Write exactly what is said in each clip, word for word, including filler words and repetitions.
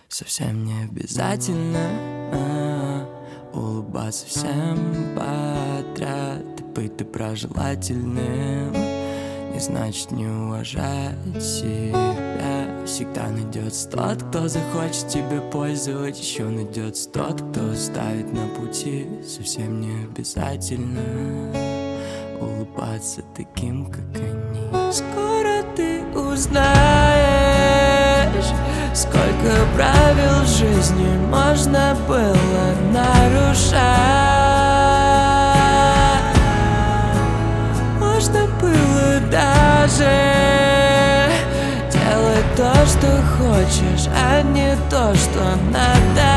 Совсем не обязательно а, улыбаться всем подряд и быть доброжелательным не значит не уважать себя. Всегда найдется тот, кто захочет тебе пользовать. Еще найдется тот, кто ставит на пути. Совсем не обязательно улыбаться таким, как они. Скоро ты узнаешь, сколько правил в жизни можно было нарушать. Можно было даже делать то, что хочешь, а не то, что надо.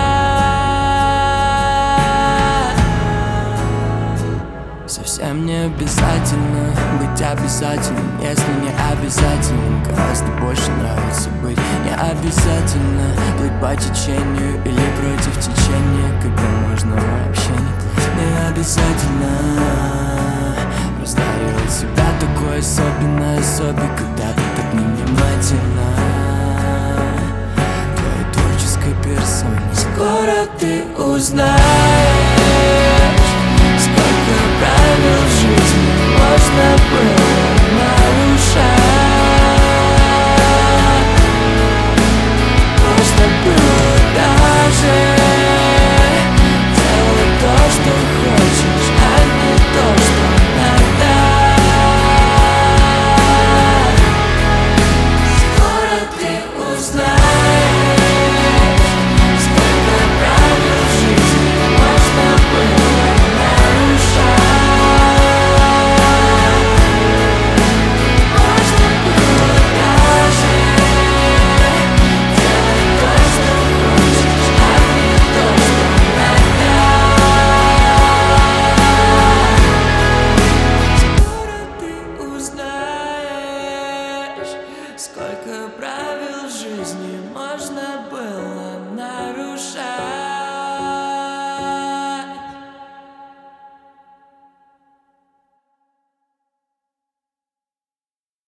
Совсем не обязательно быть обязательным, если не обязательным. Гораздо больше нравится быть не обязательно плыть по течению или против течения, когда можно вообще не плыть. Не обязательно раздаривать себя такой особенной особи, когда ты так невнимательна твоей творческой персоне. Скоро ты узнаешь, сколько правил в жизни можно было нарушать. Можно было даже делать то, что хочешь, а не то, что надо. Скоро ты узнаешь, сколько правил в жизни можно было сколько правил в жизни можно было нарушать.